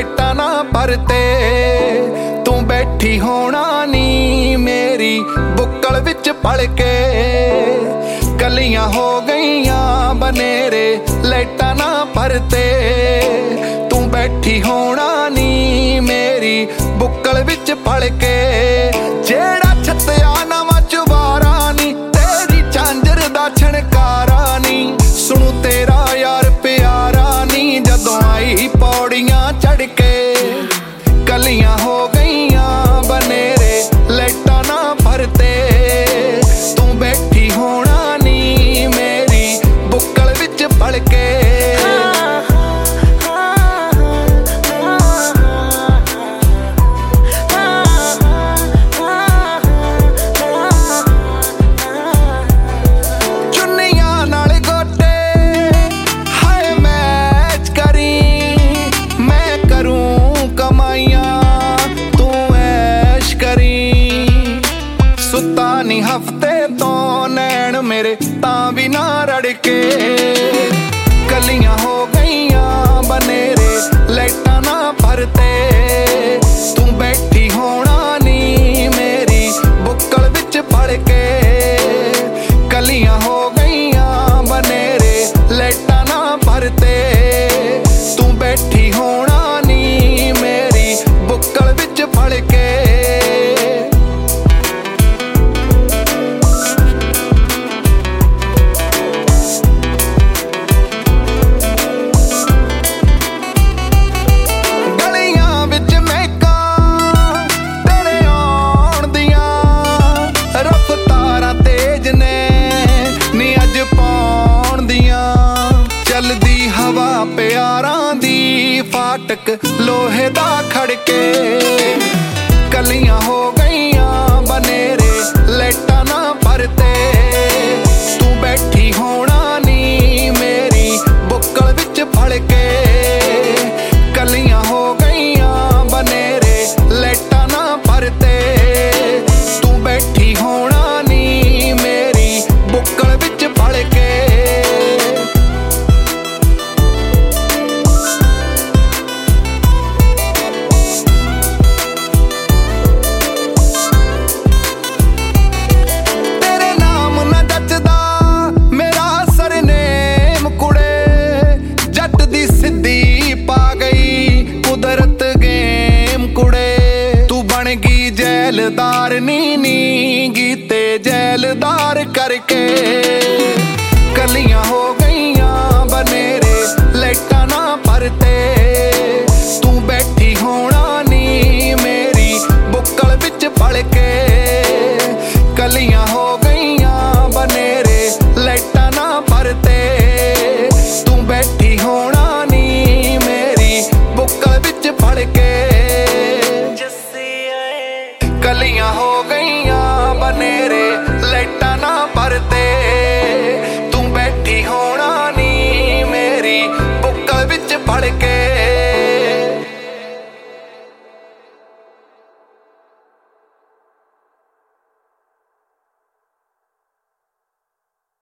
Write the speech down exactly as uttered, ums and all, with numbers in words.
ਲਾਈਟਾਂ ना परते तू बैठी होना नी मेरी बुक्कल विच पल के कलियां हो गईयां बनेरे लाइटां ना परते तू बैठी होना नी मेरी बुक्कल विच पल के जेड़ा छत्या नवा चुबारा नी तेरी झांजर दा छणकारा नी सुनू तेरा यार प्यारा नी जदों आई पौड़ियां चढ़ के कलियां हो गईयां बनेरे लाइटां ना भरते तू बैठी होना नी मेरी बुक्कल विच पल के हफ्ते तो नैन मेरे तां भी ना रड़के कलियां हो गईयां बनेरे लाइटां ना भरते तू बैठी होना नी मेरी बुक्कल विच पड़ के कलियां हो गईयां बनेरे लाइटां ना भरते तू बैठी होना नी मेरी बुक्कल विच पड़ के हवा प्यारां दी फाटक लोहे दा खड़के कलियां हो गईयां बनेरे लाइटां ना भरते तू बैठी होना नी मेरी बुक्कल विच पड़ के कलियां हो गईयां बनेरे लाइटां ना भरते तू बैठी होना नी मेरी बुक्कल विच पड़ के जैलदार नी नी गीते जैलदार करके कलियां हो गईयां बने